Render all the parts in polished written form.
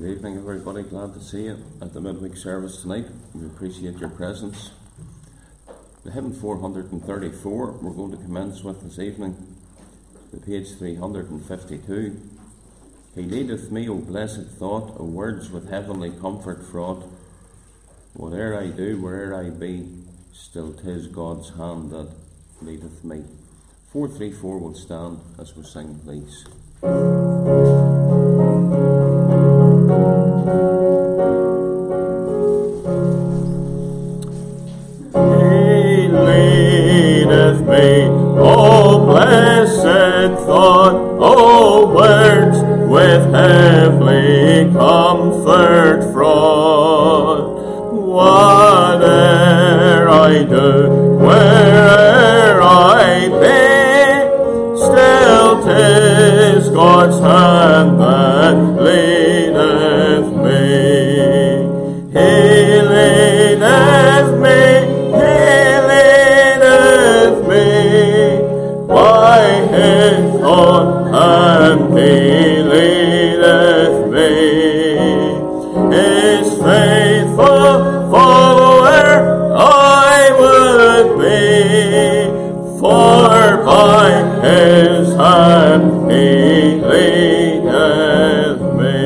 Good evening, everybody. Glad to see you at the midweek service tonight. We appreciate your presence. The hymn 434 we're going to commence with this evening, the page 352. He leadeth me, O blessed thought, O words with heavenly comfort fraught. Whate'er I do, where'er I be, still 'tis God's hand that leadeth me. 434 will stand as we sing, please. He leadeth me, O blessed thought, O words with heavenly comfort fraught. Whate'er I do, where'er I be, still 'tis God's hand that leadeth me. He leadeth me, He leadeth me, by His own hand He leadeth me. His faithful follower I would be, for by His hand He leadeth me.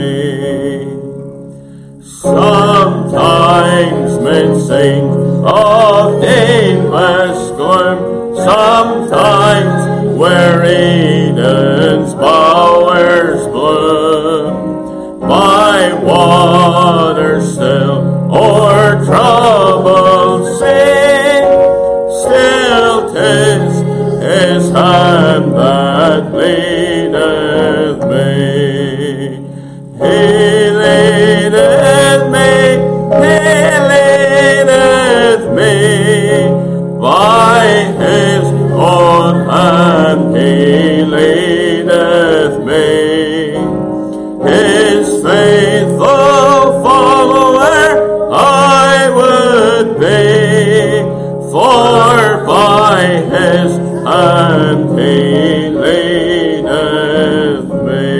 Sometimes men sing of David's gloom, sometimes where Eden's bowers bloom. By water still or troubled sea, still 'tis His hand that leadeth me. He leadeth me, He leadeth me, by His own hand He leadeth me. His faithful follower I would be, for by His hand He leadeth me.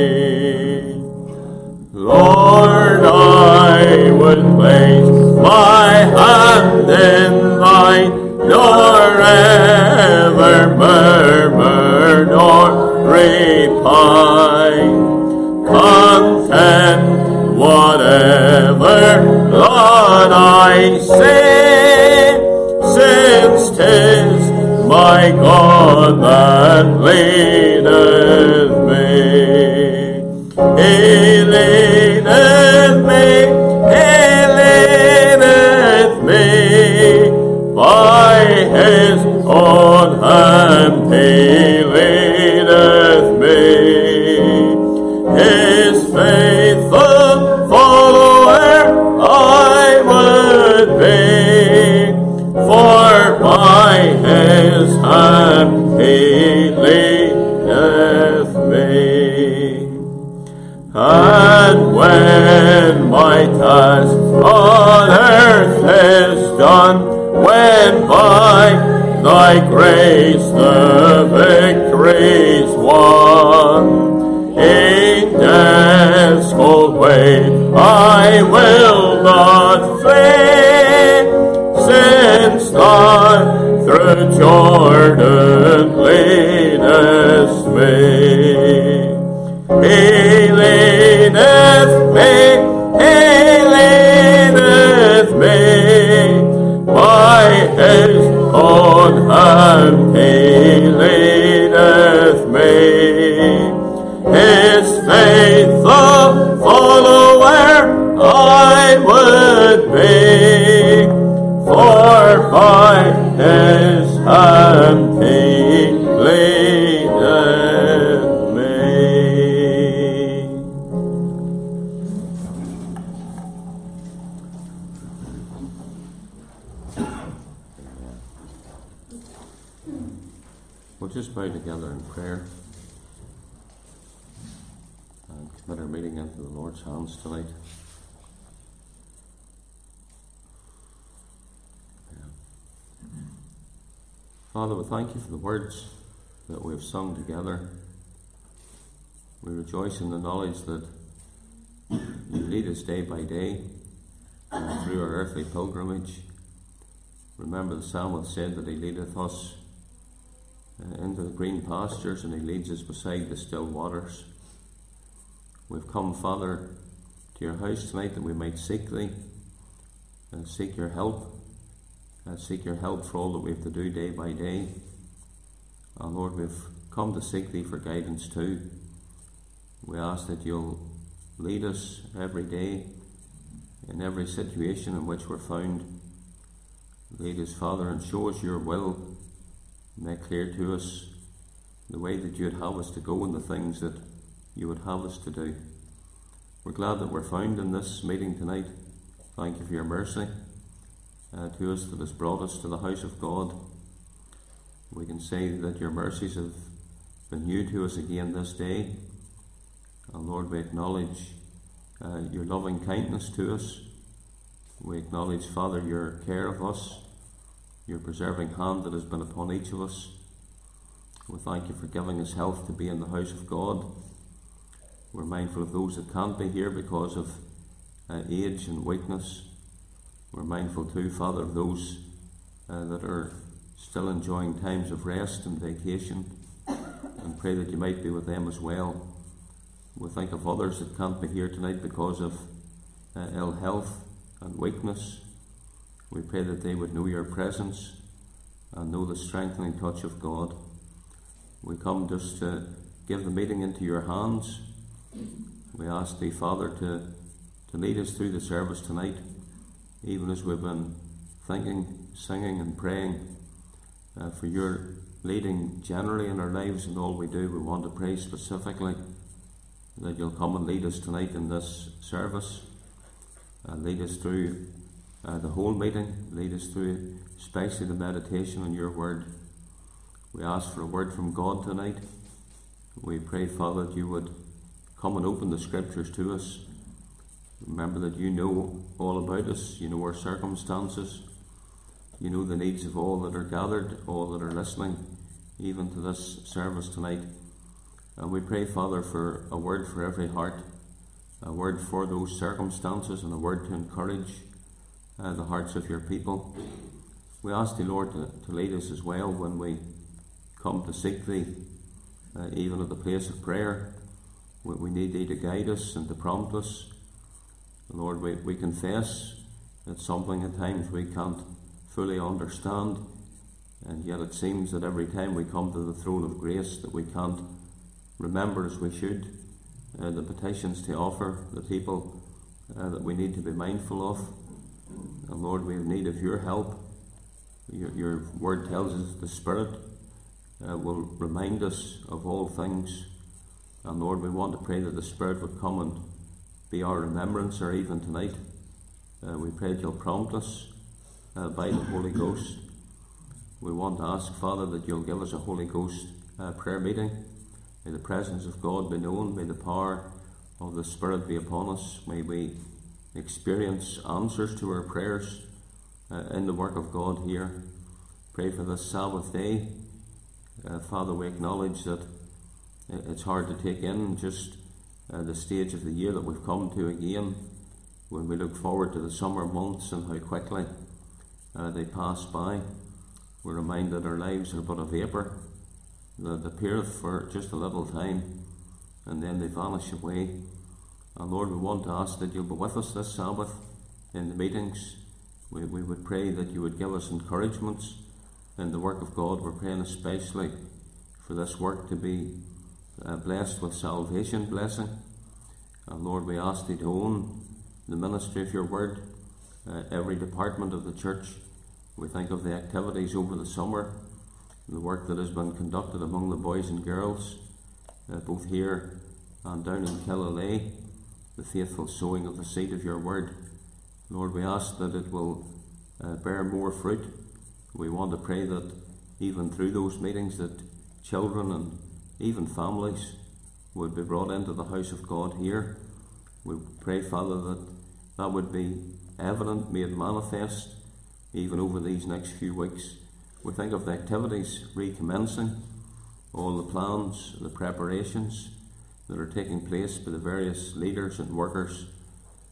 Lord, I would place my hand in Thine, nor ever murmur nor repine. Content whatever Lord I say, since 'tis my God that leadeth me. He leadeth me, He leadeth me, by His own hand He leadeth me. His faithful follower I would be, for by His hand He leadeth me. And when my task on earth is done, when by Thy grace the victory's won, in death's cold way I will not flee, since Thou through Jordan leadest me. He leadeth me, He leadeth me, by His own hand He leadeth me. His faithful follower I would be, for by His hand He leadeth me. We'll just bow together in prayer and commit our meeting into the Lord's hands tonight. Father, we thank You for the words that we have sung together. We rejoice in the knowledge that lead us day by day through our earthly pilgrimage. Remember, the psalmist said that he leadeth us into the green pastures, and he leads us beside the still waters. We've come, Father, to your house tonight that we might seek thee, seek your help, seek your help for all that we have to do day by day. And Lord, we've come to seek thee for guidance too. We ask that you'll lead us every day in every situation in which we're found. Lead us, Father, and show us your will. Make clear to us the way that you'd have us to go and the things that you would have us to do. We're glad that we're found in this meeting tonight. Thank you for your mercy to us that has brought us to the house of God. We can say that your mercies have been new to us again this day. And Lord, we acknowledge your loving kindness to us. We acknowledge, Father, your care of us, your preserving hand that has been upon each of us. We thank you for giving us health to be in the house of God. We're mindful of those that can't be here because of age and weakness. We're mindful too, Father, of those that are still enjoying times of rest and vacation, and pray that you might be with them as well. We think of others that can't be here tonight because of ill health and weakness. We pray that they would know your presence and know the strengthening touch of God. We come just to give the meeting into your hands. We ask thee, Father, to lead us through the service tonight, even as we've been thinking, singing and praying for your leading generally in our lives and all we do. We want to pray specifically that you'll come and lead us tonight in this service, and lead us through the whole meeting, lead us through especially the meditation on your word. We ask for a word from God tonight. We pray, Father, that you would come and open the scriptures to us. Remember that you know all about us, you know our circumstances, you know the needs of all that are gathered, all that are listening, even to this service tonight. And we pray, Father, for a word for every heart, a word for those circumstances, and a word to encourage the hearts of your people. We ask thee, Lord, to lead us as well when we come to seek thee, even at the place of prayer. We need thee to guide us and to prompt us. Lord, we confess it's something at times we can't fully understand, and yet it seems that every time we come to the throne of grace that we can't remember as we should the petitions to offer, the people that we need to be mindful of. And Lord, we have need of your help. Your word tells us the Spirit will remind us of all things. And Lord, we want to pray that the Spirit would come and be our remembrancer even tonight. We pray that you'll prompt us by the Holy Ghost. We want to ask, Father, that you'll give us a Holy Ghost prayer meeting. May the presence of God be known. May the power of the Spirit be upon us. May we experience answers to our prayers in the work of God here. Pray for this Sabbath day. Father, we acknowledge that it's hard to take in just the stage of the year that we've come to again, when we look forward to the summer months and how quickly they pass by. We're reminded our lives are but a vapour that appeareth for just a little time, and then they vanish away. And Lord, we want to ask that you'll be with us this Sabbath in the meetings. We would pray that you would give us encouragements in the work of God. We're praying especially for this work to be blessed with salvation blessing. And Lord, we ask thee to own the ministry of your word, every department of the church. We think of the activities over the summer, the work that has been conducted among the boys and girls, both here and down in Killalay, the faithful sowing of the seed of your word. Lord, we ask that it will bear more fruit. We want to pray that even through those meetings that children and even families would be brought into the house of God here. We pray, Father, that that would be evident, made manifest, even over these next few weeks. We think of the activities recommencing, all the plans, the preparations that are taking place by the various leaders and workers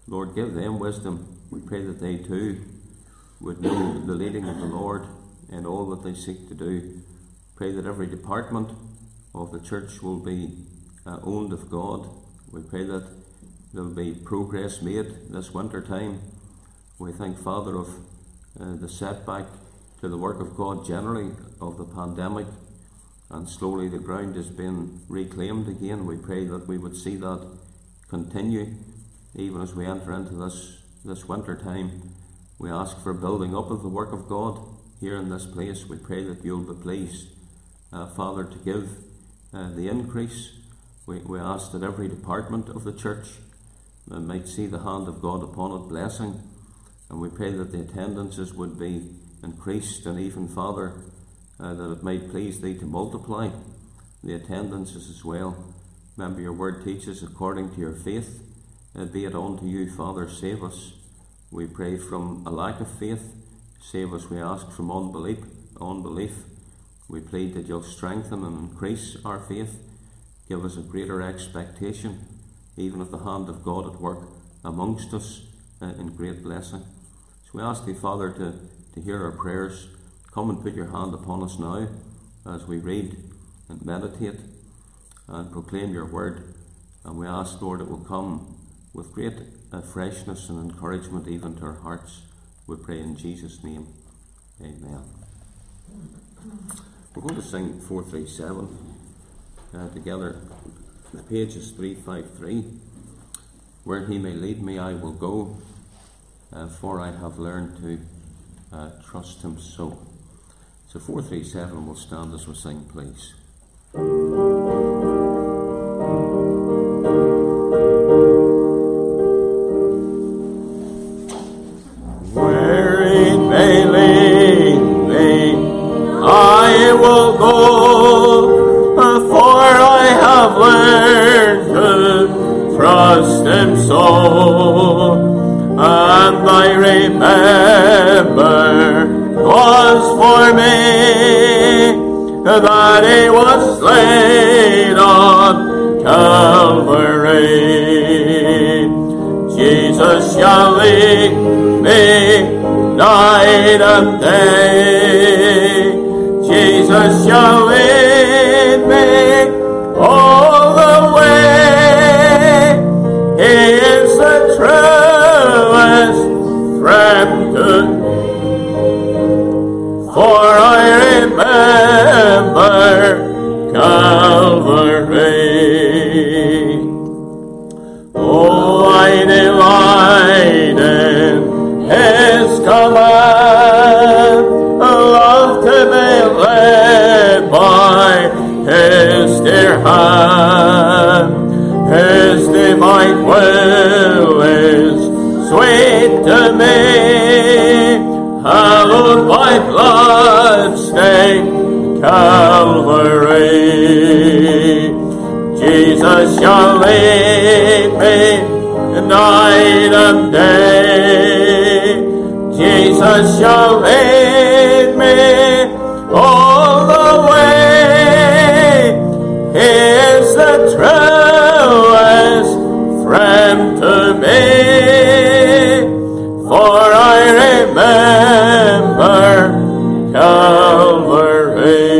Lord, give them wisdom. We pray that they too would know the leading of the Lord in all that they seek to do. Pray that every department of the church will be owned of God. We pray that there will be progress made this winter time. We thank, Father, of the setback to the work of God generally of the pandemic, and slowly the ground is being reclaimed again. We pray that we would see that continue even as we enter into this winter time. We ask for building up of the work of God here in this place. We pray that you'll be pleased, Father, to give the increase. We ask that every department of the church might see the hand of God upon it, blessing. And we pray that the attendances would be increased, and even, Father, that it might please thee to multiply the attendances as well. Remember, your word teaches, according to your faith, be it unto you, Father. Save us, we pray, from a lack of faith. Save us, we ask, from unbelief. We plead that you'll strengthen and increase our faith. Give us a greater expectation, even of the hand of God at work amongst us in great blessing. So we ask thee, Father, to hear our prayers. Come and put your hand upon us now as we read and meditate and proclaim your word. And we ask, Lord, it will come with great freshness and encouragement even to our hearts. We pray in Jesus' name. Amen. We're going to sing 437 together. The page is 353. Where he may lead me, I will go, for I have learned to trust him so. So 437 will stand as we sing, please. Where he may lead me, I will go, for I have learned to trust him so. And I remember 'twas for me that he was slain on Calvary. Jesus shall lead me night and day. Jesus shall lead me all the way. He is the truest friend to me. For I remember Calvary. Oh, I delight in his command, love to be led by his dear hand. His divine will is sweet to me, hallowed by blood-stained Calvary. Jesus shall lead me night and day. Jesus shall lead me all the way. He is the truest friend to me, for I remember Calvary.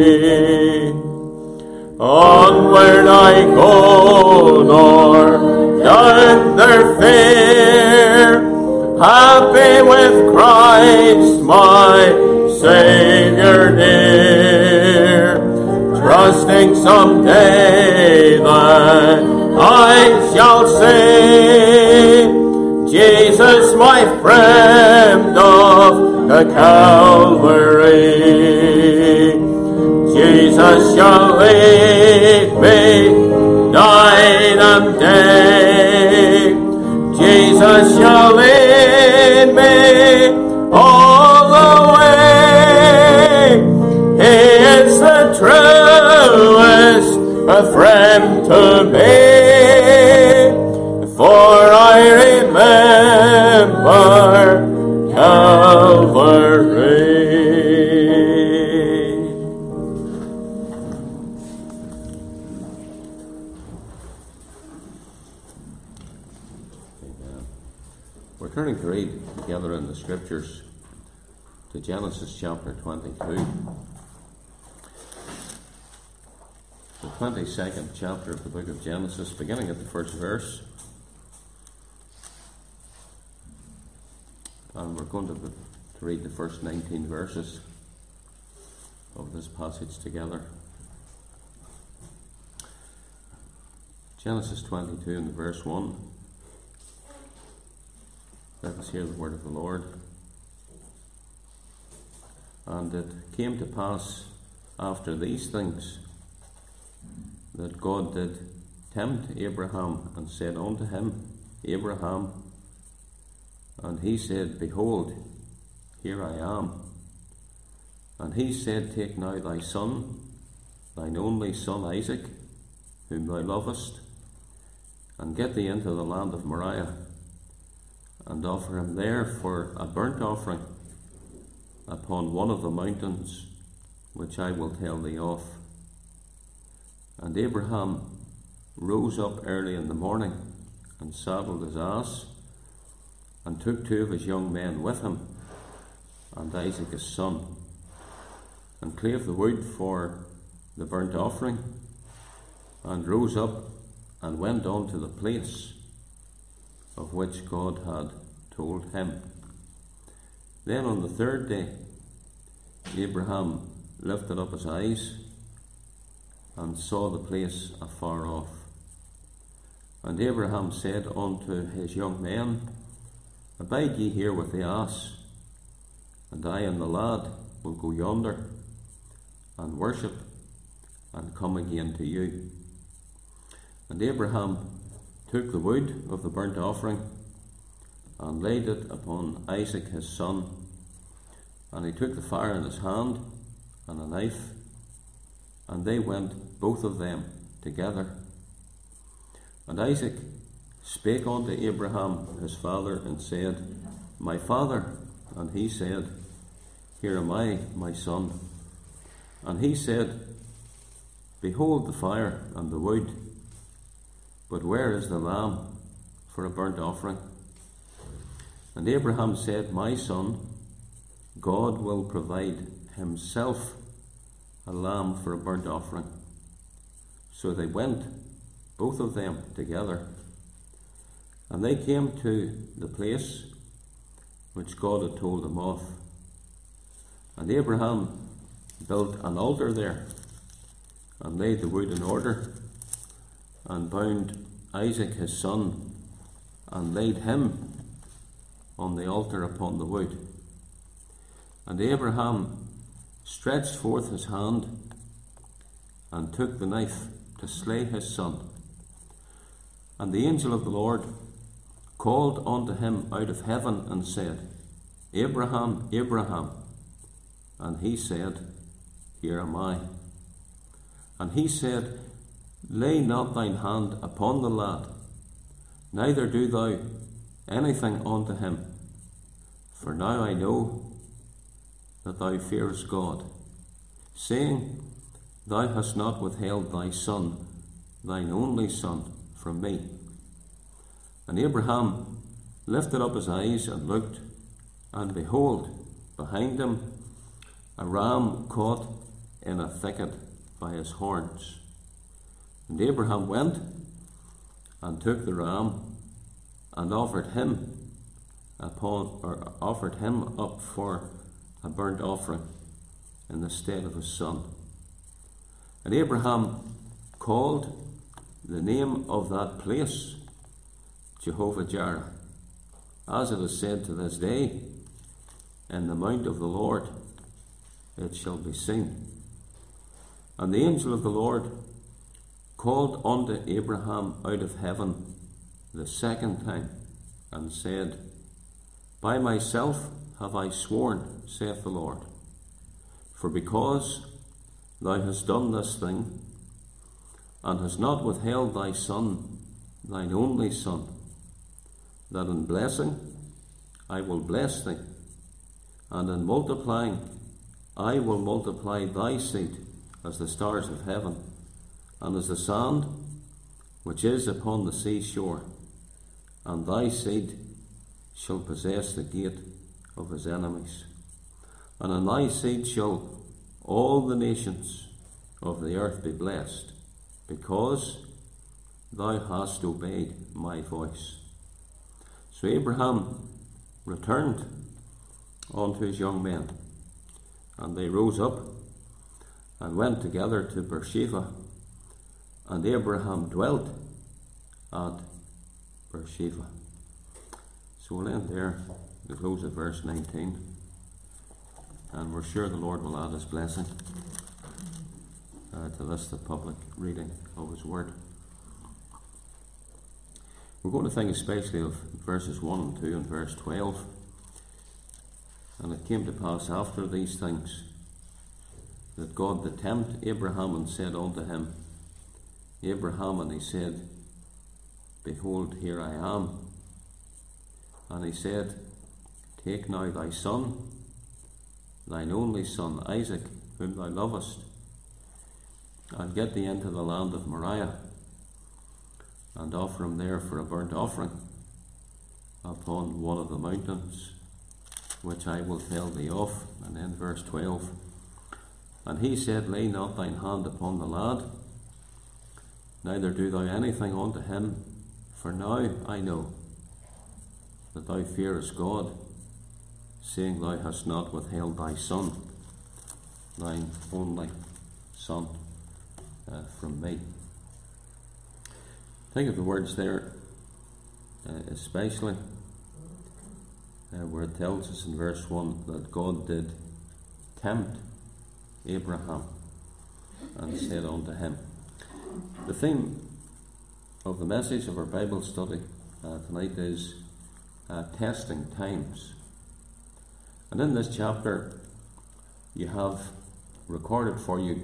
Onward I go, nor down their fear, happy with Christ my Saviour near, trusting someday that I shall see Jesus my friend of the Calvary. Jesus shall lead me night and day. Jesus shall lead me all the way. He is the truest friend to me, for I remember Calvary. Amen. We're turning to read together in the Scriptures to Genesis chapter 22, the 22nd chapter of the book of Genesis, beginning at the first verse. And we're going to read the first 19 verses of this passage together. Genesis 22 and verse 1. Let us hear the word of the Lord. And it came to pass after these things that God did tempt Abraham and said unto him, Abraham. And he said, Behold, here I am. And he said, Take now thy son, thine only son Isaac, whom thou lovest, and get thee into the land of Moriah, and offer him there for a burnt offering upon one of the mountains which I will tell thee of. And Abraham rose up early in the morning, and saddled his ass, and took two of his young men with him, and Isaac his son, and clave the wood for the burnt offering, and rose up and went on to the place of which God had told him. Then on the third day Abraham lifted up his eyes and saw the place afar off. And Abraham said unto his young men, Abide ye here with the ass, and I and the lad will go yonder and worship, and come again to you. And Abraham took the wood of the burnt offering, and laid it upon Isaac his son. And he took the fire in his hand, and a knife, and they went both of them together. And Isaac spake unto Abraham his father, and said, My father. And he said, Here am I, my son. And he said, Behold the fire and the wood, but where is the lamb for a burnt offering? And Abraham said, My son, God will provide himself a lamb for a burnt offering. So they went, both of them together. And they came to the place which God had told them of. And Abraham built an altar there, and laid the wood in order, and bound Isaac his son, and laid him on the altar upon the wood. And Abraham stretched forth his hand, and took the knife to slay his son. And the angel of the Lord called unto him out of heaven, and said, Abraham, Abraham. And he said, Here am I. And he said, Lay not thine hand upon the lad, neither do thou anything unto him. For now I know that thou fearest God, saying, Thou hast not withheld thy son, thine only son, from me. And Abraham lifted up his eyes and looked, and behold, behind him a ram caught in a thicket by his horns. And Abraham went and took the ram, and offered him up for a burnt offering in the stead of his son. And Abraham called the name of that place Jehovah-Jireh, as it is said to this day, In the mount of the Lord it shall be seen. And the angel of the Lord called unto Abraham out of heaven the second time, and said, By myself have I sworn, saith the Lord, for because thou hast done this thing, and hast not withheld thy son, thine only son, that in blessing I will bless thee, and in multiplying I will multiply thy seed as the stars of heaven, and as the sand which is upon the seashore, and thy seed shall possess the gate of his enemies. And in thy seed shall all the nations of the earth be blessed, because thou hast obeyed my voice. So Abraham returned unto his young men, and they rose up and went together to Beersheba, and Abraham dwelt at Beersheba. So we'll end there, the close of verse 19, and we're sure the Lord will add his blessing to this, the public reading of his word. We're going to think especially of verses 1 and 2 and verse 12. And it came to pass after these things that God did tempt Abraham and said unto him, Abraham, and he said, Behold, here I am. And he said, Take now thy son, thine only son Isaac, whom thou lovest, and get thee into the land of Moriah, and offer him there for a burnt offering upon one of the mountains, which I will tell thee of. And then verse 12, And he said, Lay not thine hand upon the lad, neither do thou anything unto him, for now I know that thou fearest God, seeing thou hast not withheld thy son, thine only son, from me. Think of the words there, especially where it tells us in verse 1 that God did tempt Abraham and said unto him. The theme of the message of our Bible study tonight is testing times. And in this chapter you have recorded for you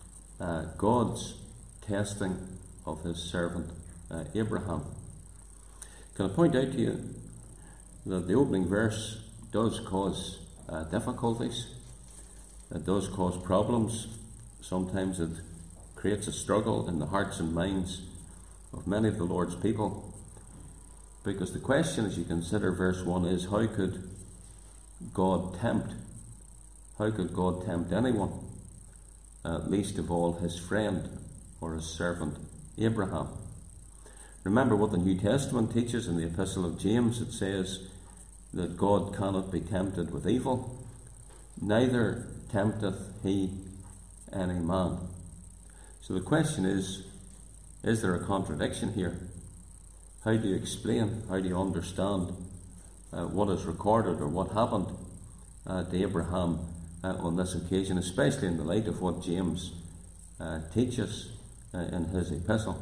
God's testing of his servant Abraham. Can I point out to you that the opening verse does cause difficulties, it does cause problems. Sometimes it creates a struggle in the hearts and minds of many of the Lord's people, because the question as you consider verse 1 is, how could God tempt? How could God tempt anyone? Least of all his friend or his servant Abraham. Remember what the New Testament teaches in the Epistle of James. It says that God cannot be tempted with evil, neither tempteth he any man. So the question is there a contradiction here? How do you explain, how do you understand what is recorded or what happened to Abraham on this occasion, especially in the light of what James teaches in his epistle?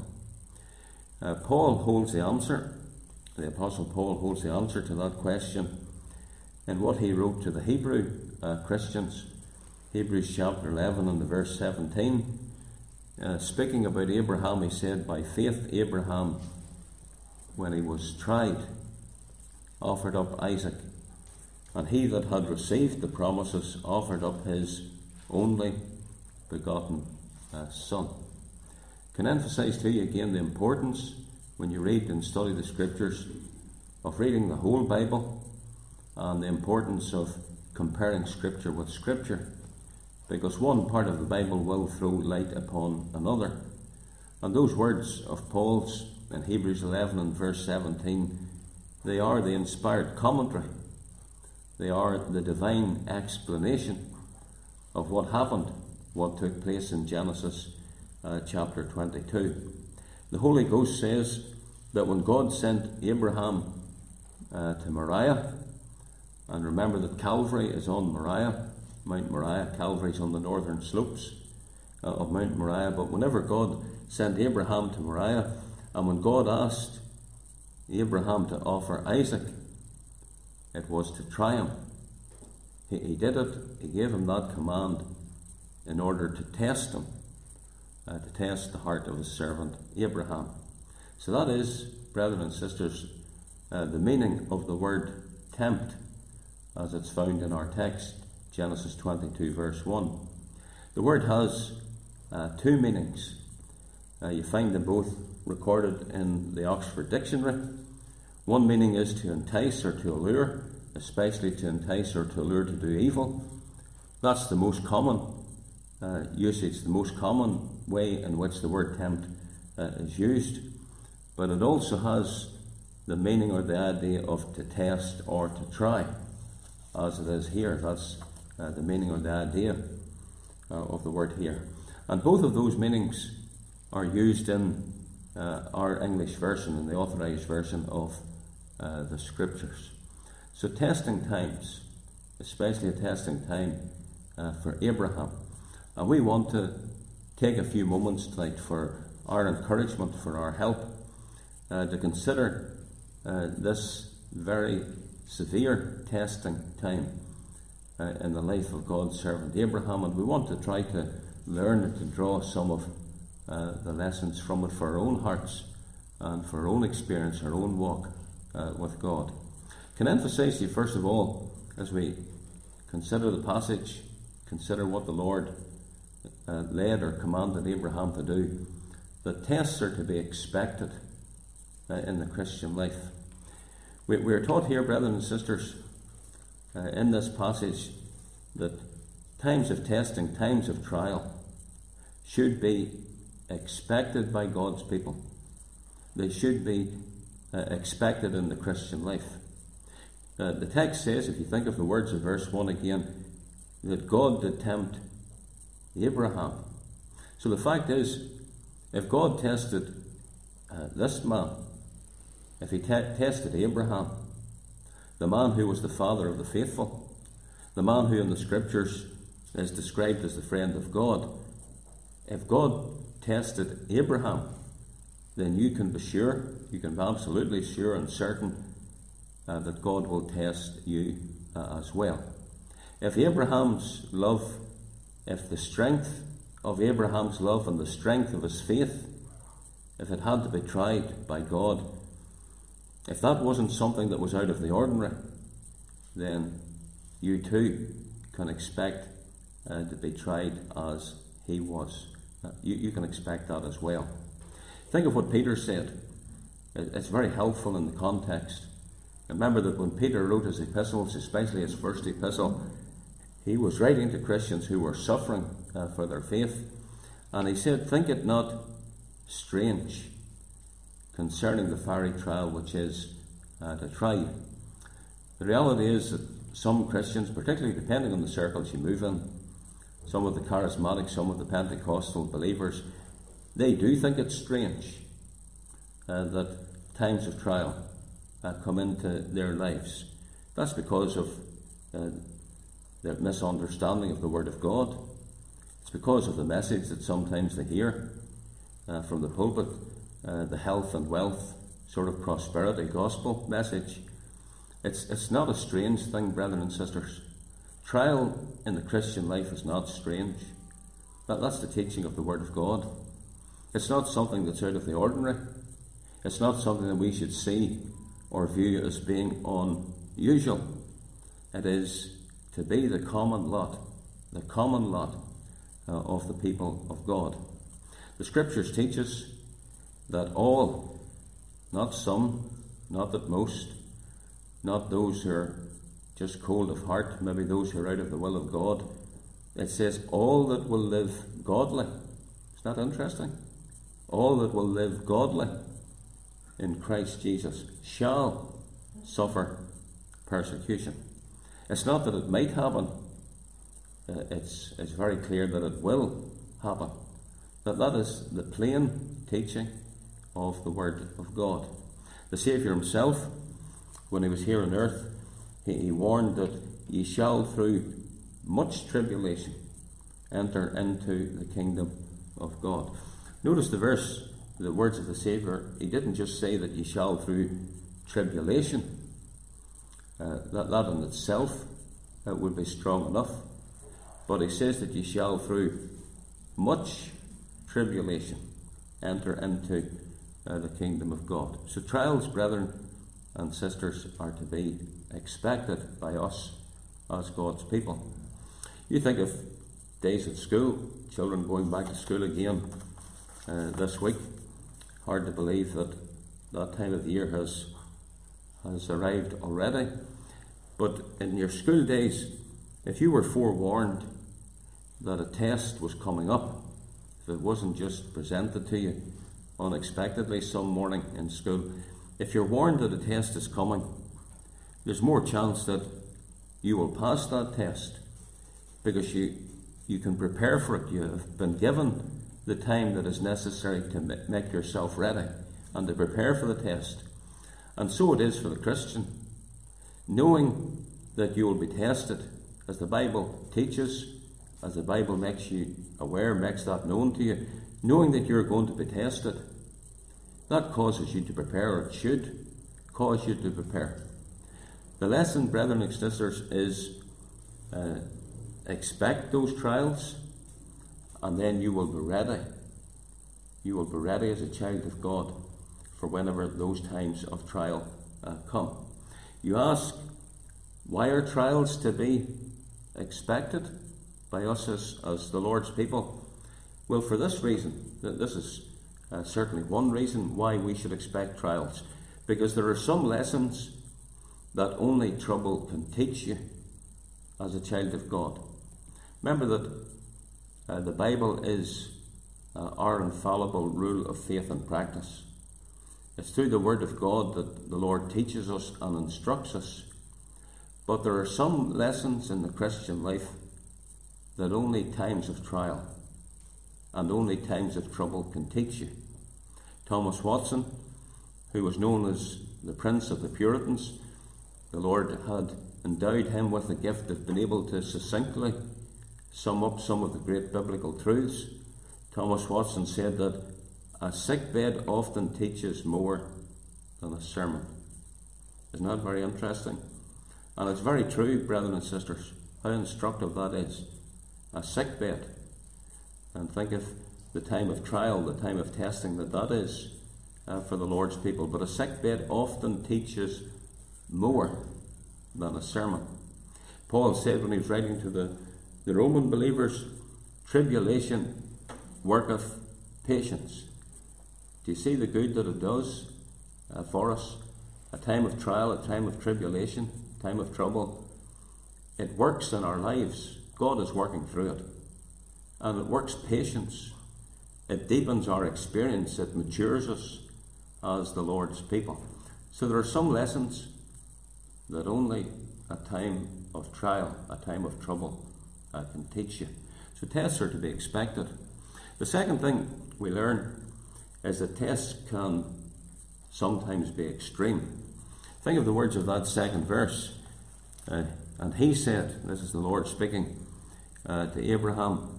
Paul holds the answer. The Apostle Paul holds the answer to that question in what he wrote to the Hebrew Christians. Hebrews chapter 11 and the verse 17. Speaking about Abraham, he said, By faith Abraham, when he was tried, offered up Isaac, and he that had received the promises offered up his only begotten son. Can emphasize to you again the importance, when you read and study the scriptures, of reading the whole Bible, and the importance of comparing scripture with scripture, because one part of the Bible will throw light upon another. And those words of Paul's in Hebrews 11 and verse 17, they are the inspired commentary. They are the divine explanation of what happened, what took place in Genesis chapter 22. The Holy Ghost says that when God sent Abraham to Moriah, and remember that Calvary is on Moriah, Mount Moriah, Calvary is on the northern slopes of Mount Moriah, but whenever God sent Abraham to Moriah, and when God asked Abraham to offer Isaac, it was to try him. He did it, he gave him that command in order to test him, to test the heart of his servant Abraham. So that is, brethren and sisters, the meaning of the word tempt as it's found in our text, Genesis 22 verse 1. The word has two meanings. You find them both recorded in the Oxford Dictionary. One meaning is to entice or to allure, especially to entice or to allure to do evil. That's the most common usage, the most common way in which the word tempt is used. But it also has the meaning or the idea of to test or to try, as it is here. That's the meaning or the idea of the word here. And both of those meanings are used in our English version, in the Authorised Version of the Scriptures. So testing times, especially a testing time for Abraham. And we want to take a few moments tonight for our encouragement, for our help, to consider this very severe testing time in the life of God's servant Abraham. And we want to try to learn and to draw some of the lessons from it for our own hearts and for our own experience, our own walk with God. Can emphasize to you, first of all, as we consider the passage, consider what the Lord led or commanded Abraham to do, that tests are to be expected in the Christian life. We are taught here, brothers and sisters, in this passage, that times of testing, times of trial, should be expected by God's people. They should be expected in the Christian life. The text says, if you think of the words of verse 1 again, that God did tempt Abraham. So the fact is, if God tested this man, if he tested Abraham, the man who was the father of the faithful, the man who in the Scriptures is described as the friend of God, if God tested Abraham, then you can be sure, you can be absolutely sure and certain that God will test you as well. If Abraham's love, if the strength of Abraham's love and the strength of his faith, if it had to be tried by God, if that wasn't something that was out of the ordinary, then you too can expect to be tried as he was. You can expect that as well. Think of what Peter said. It's very helpful in the context. Remember that when Peter wrote his epistles, especially his first epistle, he was writing to Christians who were suffering for their faith. And he said, think it not strange concerning the fiery trial which is to try you. The reality is that some Christians, particularly depending on the circles you move in, some of the charismatic, some of the Pentecostal believers, they do think it's strange that times of trial come into their lives. That's because of their misunderstanding of the Word of God. It's because of the message that sometimes they hear from the pulpit, the health and wealth sort of prosperity gospel message. It's not a strange thing, brethren and sisters. Trial in the Christian life is not strange. That's the teaching of the Word of God. It's not something that's out of the ordinary. It's not something that we should see or view as being unusual. It is to be the common lot of the people of God. The Scriptures teach us that all, not some, not that most, not those who are just cold of heart, maybe those who are out of the will of God. It says all that will live godly. Isn't that interesting? All that will live godly in Christ Jesus shall suffer persecution. It's not that it might happen. It's very clear that it will happen. That is the plain teaching of the Word of God. The Saviour himself, when he was here on earth, he warned that ye shall through much tribulation enter into the kingdom of God. Notice the words of the Saviour. He didn't just say that ye shall through tribulation. That in itself would be strong enough. But he says that ye shall through much tribulation enter into the kingdom of God. So trials, brethren and sisters, are to be expected by us as God's people. You think of days at school, children going back to school again this week. Hard to believe that time of the year has has arrived already. But in your school days, if you were forewarned that a test was coming up, if it wasn't just presented to you unexpectedly some morning in school, if you're warned that a test is coming, there's more chance that you will pass that test, because you can prepare for it. You have been given the time that is necessary to make yourself ready and to prepare for the test. And so it is for the Christian. Knowing that you will be tested, as the Bible teaches, as the Bible makes you aware, makes that known to you, knowing that you're going to be tested, that causes you to prepare, or it should cause you to prepare. The lesson, brethren and sisters, is expect those trials, and then you will be ready. You will be ready as a child of God for whenever those times of trial come. You ask, why are trials to be expected by us as the Lord's people? Well, for this reason. This is certainly one reason why we should expect trials. Because there are some lessons that only trouble can teach you as a child of God. Remember that the Bible is our infallible rule of faith and practice. It's through the Word of God that the Lord teaches us and instructs us. But there are some lessons in the Christian life that only times of trial and only times of trouble can teach you. Thomas Watson, who was known as the Prince of the Puritans, the Lord had endowed him with the gift of being able to succinctly sum up some of the great biblical truths. Thomas Watson said that a sick bed often teaches more than a sermon. Isn't that very interesting? And it's very true, brethren and sisters, how instructive that is. A sick bed. And think of the time of trial, the time of testing that is for the Lord's people. But a sick bed often teaches more than a sermon. Paul said when he was writing to the Roman believers, tribulation worketh patience. Do you see the good that it does for us? A time of trial, a time of tribulation, a time of trouble. It works in our lives. God is working through it. And it works patience. It deepens our experience. It matures us as the Lord's people. So there are some lessons that only a time of trial, a time of trouble can teach you. So tests are to be expected. The second thing we learn is that tests can sometimes be extreme. Think of the words of that second verse. And he said, this is the Lord speaking to Abraham,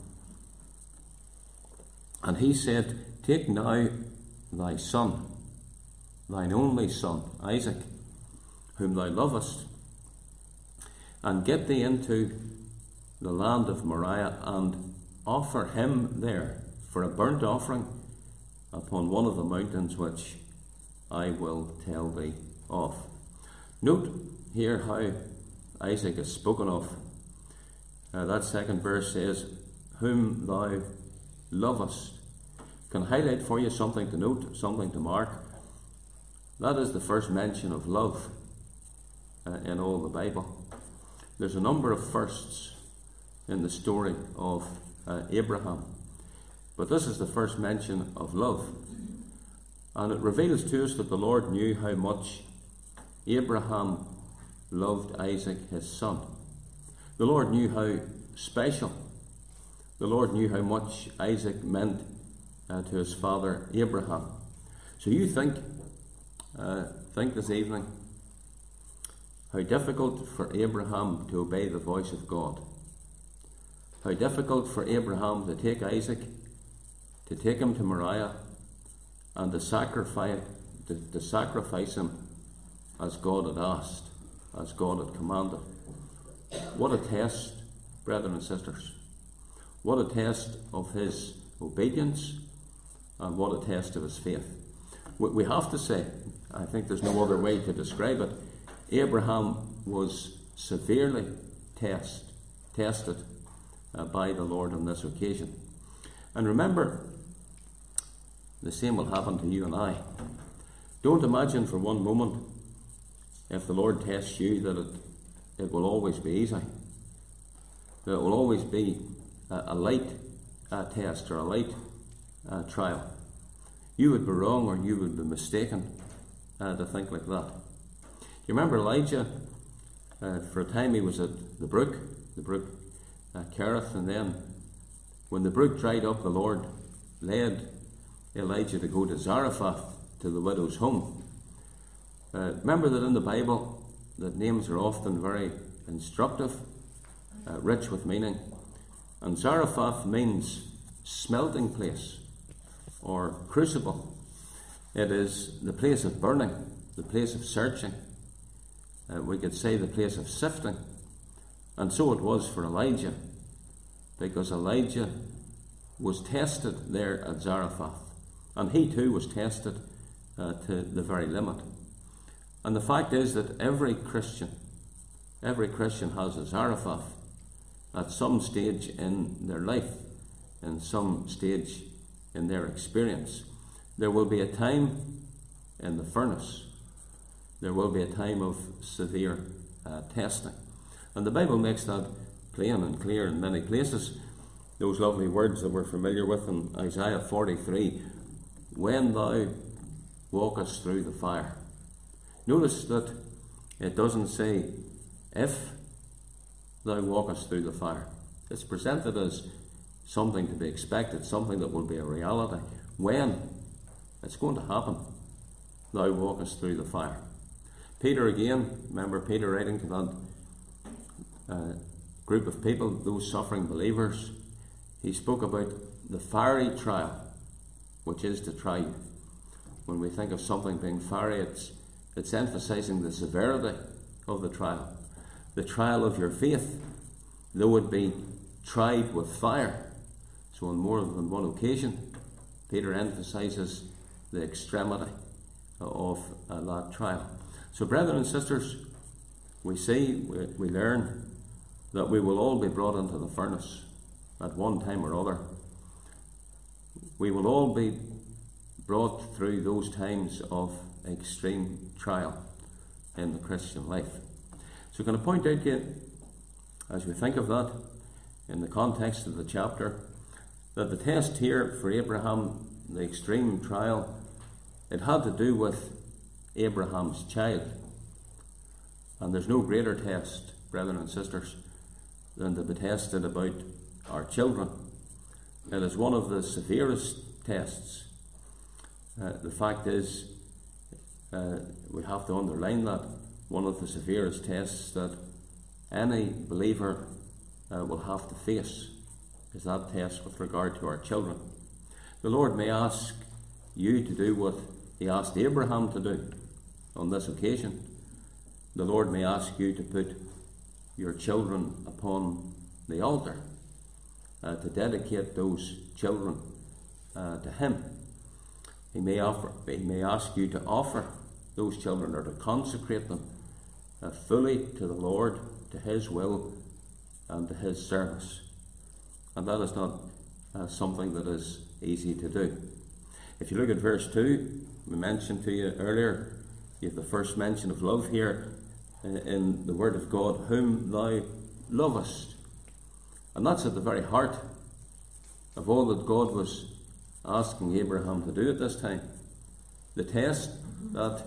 and he said, take now thy son, thine only son, Isaac, whom thou lovest, and get thee into the land of Moriah, and offer him there for a burnt offering upon one of the mountains which I will tell thee of. Note here how Isaac is spoken of. That second verse says, whom thou lovest. Can highlight for you something to note, something to mark. That is the first mention of love in all the Bible. There's a number of firsts in the story of Abraham, but this is the first mention of love. And it reveals to us that the Lord knew how much Abraham loved Isaac, his son. The Lord knew how special. The Lord knew how much Isaac meant to his father Abraham. So you think this evening how difficult for Abraham to obey the voice of God. How difficult for Abraham to take Isaac, to take him to Moriah, and to sacrifice him as God had asked, as God had commanded. What a test, brethren and sisters. What a test of his obedience, and what a test of his faith. We have to say, I think there's no other way to describe it, Abraham was severely tested by the Lord on this occasion. And remember, the same will happen to you and I. Don't imagine for one moment if the Lord tests you, that it will always be easy. That it will always be a light test or a light trial. You would be wrong, or you would be mistaken to think like that. You remember Elijah? For a time he was at the brook Kerith, and then when the brook dried up, the Lord led Elijah to go to Zarephath, to the widow's home. Remember that in the Bible, that names are often very instructive, rich with meaning. And Zarephath means smelting place or crucible. It is the place of burning, the place of searching. We could say the place of sifting. And so it was for Elijah, because Elijah was tested there at Zarephath. And he too was tested to the very limit. And the fact is that every Christian has a Zarephath at some stage in their life, in some stage in their experience. There will be a time in the furnace. There will be a time of severe testing. And the Bible makes that plain and clear in many places. Those lovely words that we're familiar with in Isaiah 43, when thou walkest through the fire. Notice that it doesn't say, if thou walkest through the fire. It's presented as something to be expected, something that will be a reality. When? It's going to happen. Thou walkest through the fire. Peter again, remember Peter writing to that group of people, those suffering believers, he spoke about the fiery trial, which is to try you. When we think of something being fiery, it's emphasizing the severity of the trial. The trial of your faith, though it be tried with fire. So on more than one occasion, Peter emphasizes the extremity of that trial. So brethren and sisters, we learn that we will all be brought into the furnace at one time or other. We will all be brought through those times of extreme trial in the Christian life. So can I point out to you, as we think of that, in the context of the chapter, that the test here for Abraham, the extreme trial, it had to do with Abraham's child. And there's no greater test, brethren and sisters, than to be tested about our children. It is one of the severest tests. The fact is, we have to underline that, one of the severest tests that any believer will have to face is that test with regard to our children. The Lord may ask you to do what he asked Abraham to do on this occasion. The Lord may ask you to put your children upon the altar, to dedicate those children to him. He may ask you to offer those children, or to consecrate them fully to the Lord, to his will and to his service. And that is not something that is easy to do. If you look at verse 2, we mentioned to you earlier, you have the first mention of love here in the Word of God, whom thou lovest. And that's at the very heart of all that God was asking Abraham to do at this time. The test, that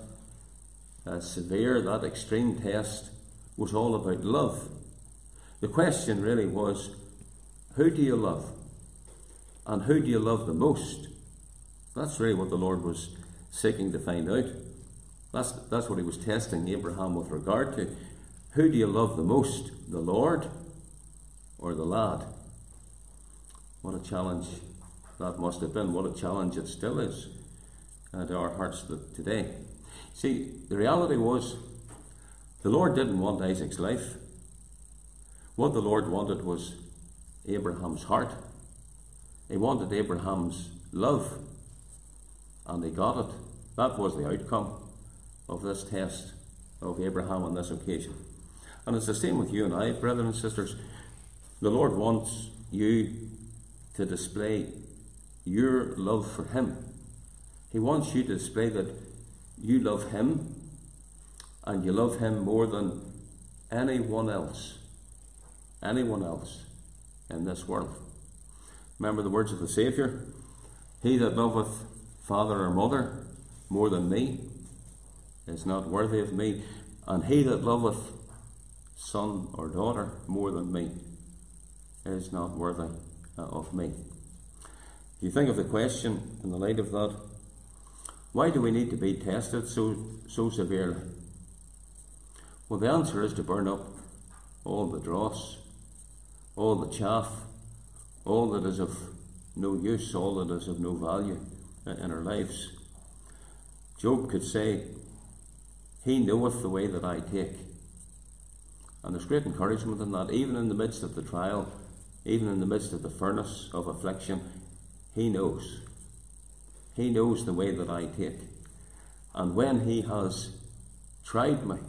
severe, that extreme test, was all about love. The question really was, who do you love? And who do you love the most? That's really what the Lord was seeking to find out. That's what he was testing Abraham with regard to. Who do you love the most? The Lord or the lad? What a challenge that must have been. What a challenge it still is to our hearts today. See, the reality was, the Lord didn't want Isaac's life. What the Lord wanted was Abraham's heart. He wanted Abraham's love, and he got it. That was the outcome of this test of Abraham on this occasion. And it's the same with you and I, brethren and sisters. The Lord wants you to display your love for him. He wants you to display that you love him and you love him more than anyone else in this world. Remember the words of the Saviour, he that loveth father or mother more than me is not worthy of me, and he that loveth son or daughter more than me is not worthy of me. If you think of the question in the light of that, why do we need to be tested so severely? Well, the answer is to burn up all the dross, all the chaff, all that is of no use, all that is of no value in our lives. Job could say, he knoweth the way that I take. And there's great encouragement in that. Even in the midst of the trial, even in the midst of the furnace of affliction, he knows. He knows the way that I take. And when he has tried me,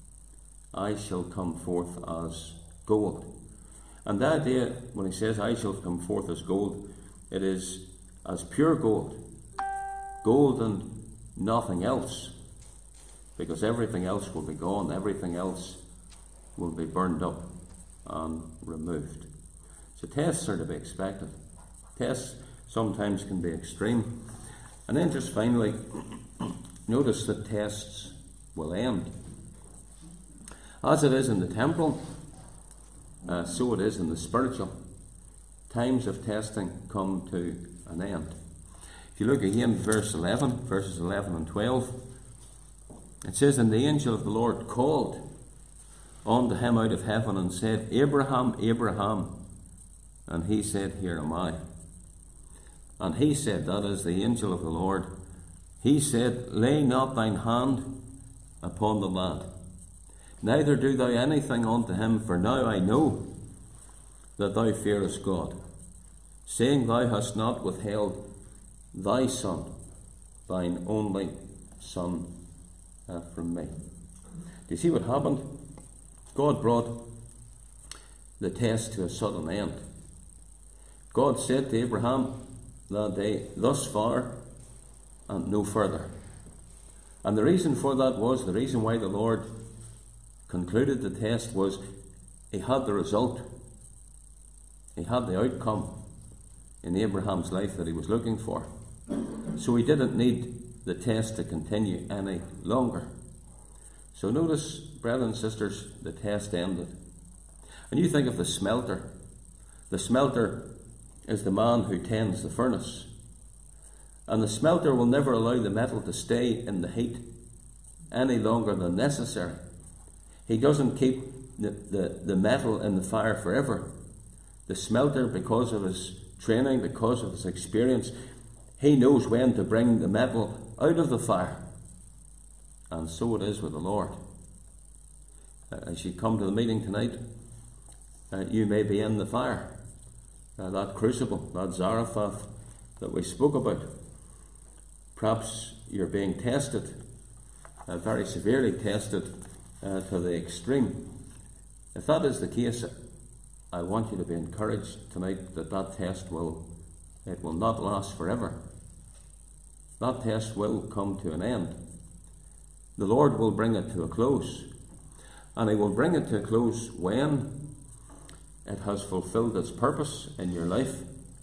I shall come forth as gold. And the idea, when he says, I shall come forth as gold, it is as pure gold. Gold and nothing else. Because everything else will be gone. Everything else will be burned up and removed. So tests are to be expected. Tests sometimes can be extreme. And then just finally, notice that tests will end. As it is in the temporal, so it is in the spiritual. Times of testing come to an end. If you look again, verses 11 and 12, it says, and the angel of the Lord called unto him out of heaven and said, Abraham, Abraham. And he said, here am I. And he said, that is the angel of the Lord, he said, lay not thine hand upon the lad, neither do thou anything unto him, for now I know that thou fearest God, saying, thou hast not withheld thy son, thine only son, from me. Do you see what happened? God brought the test to a sudden end. God said to Abraham that day, thus far and no further. And the reason for that was, the reason why the Lord concluded the test was, he had the result. He had the outcome in Abraham's life that he was looking for. So he didn't need the test to continue any longer. So notice, brothers and sisters, the test ended. And you think of the smelter. The smelter is the man who tends the furnace. And the smelter will never allow the metal to stay in the heat any longer than necessary. He doesn't keep the metal in the fire forever. The smelter, because of his training, because of his experience, he knows when to bring the metal out of the fire. And so it is with the Lord. As you come to the meeting tonight, you may be in the fire. That crucible, that Zarephath that we spoke about. Perhaps you're being tested, very severely tested to the extreme. If that is the case, I want you to be encouraged tonight that that test will not last forever. That test will come to an end. The Lord will bring it to a close. And he will bring it to a close when it has fulfilled its purpose in your life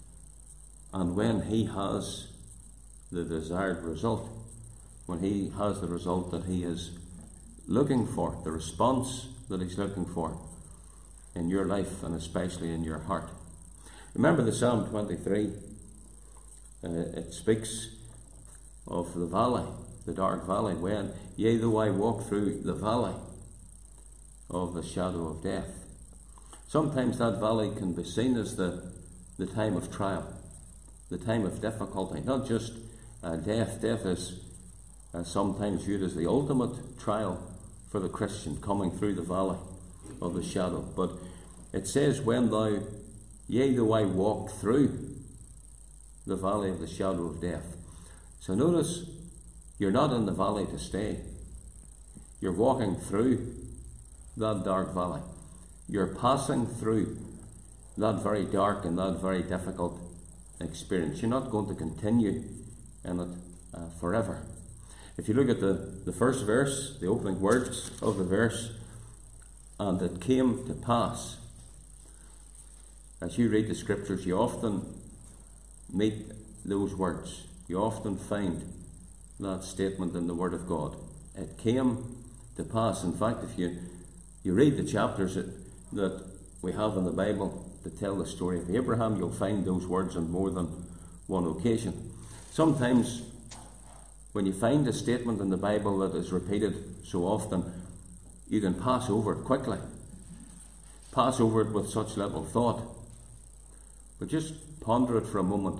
and when he has the desired result. When he has the result that he is looking for, the response that he's looking for in your life and especially in your heart. Remember the Psalm 23. It speaks of the valley, the dark valley, when, yea, though I walk through the valley of the shadow of death. Sometimes that valley can be seen as the time of trial, the time of difficulty, not just death. Death is sometimes viewed as the ultimate trial for the Christian, coming through the valley of the shadow. But it says, when thou, yea, though I walk through the valley of the shadow of death. So notice, you're not in the valley to stay. You're walking through that dark valley. You're passing through that very dark and that very difficult experience. You're not going to continue in it forever. If you look at the first verse, the opening words of the verse, and it came to pass. As you read the scriptures, you often meet those words. You often find that statement in the Word of God. It came to pass. In fact, if you read the chapters that we have in the Bible to tell the story of Abraham, you'll find those words on more than one occasion. Sometimes when you find a statement in the Bible that is repeated so often, you can pass over it quickly. Pass over it with such little thought. But just ponder it for a moment.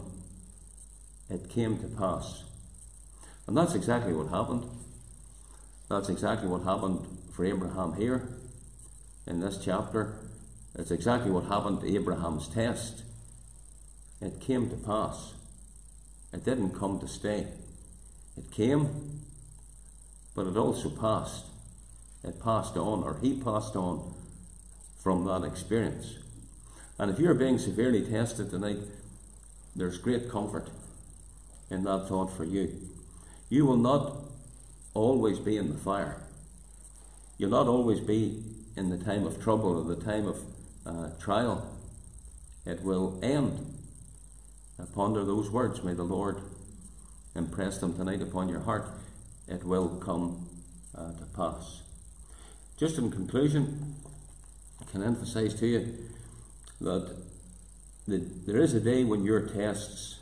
It came to pass. And that's exactly what happened. That's exactly what happened for Abraham here in this chapter. It's exactly what happened to Abraham's test. It came to pass. It didn't come to stay. It came, but it also passed. It passed on, or he passed on from that experience. And if you're being severely tested tonight, there's great comfort in that thought for you. You will not always be in the fire. You'll not always be in the time of trouble or the time of trial. It will end. Ponder those words. May the Lord impress them tonight upon your heart. It will come to pass. Just in conclusion, I can emphasize to you that there is a day when your tests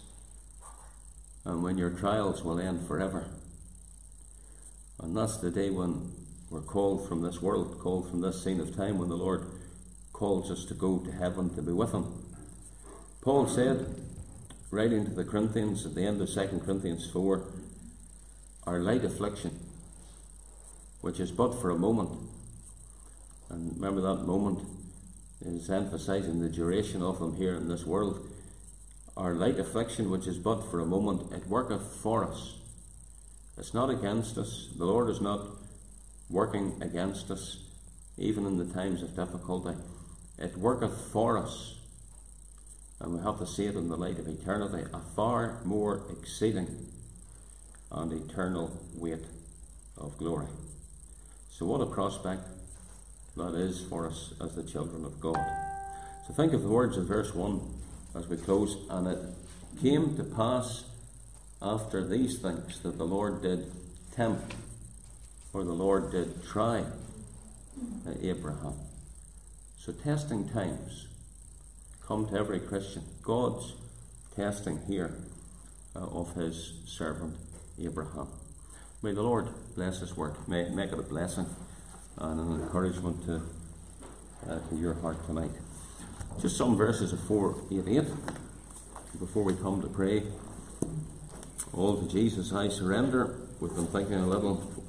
and when your trials will end forever. And that's the day when we're called from this world, called from this scene of time, when the Lord calls us to go to heaven to be with Him. Paul said, writing to the Corinthians at the end of 2 Corinthians 4, our light affliction, which is but for a moment, and remember that moment is emphasizing the duration of them here in this world. Our light affliction, which is but for a moment, it worketh for us. It's not against us. The Lord is not working against us, even in the times of difficulty. It worketh for us. And we have to see it in the light of eternity, a far more exceeding and eternal weight of glory. So what a prospect that is for us as the children of God. So think of the words of verse 1 as we close. And it came to pass after these things that the Lord did tempt, or the Lord did try Abraham. So testing times come to every Christian. God's testing here of His servant Abraham. May the Lord bless His word. May it make it a blessing and an encouragement to your heart tonight. Just some verses of 4:8 before we come to pray. All to Jesus I surrender. We've been thinking a little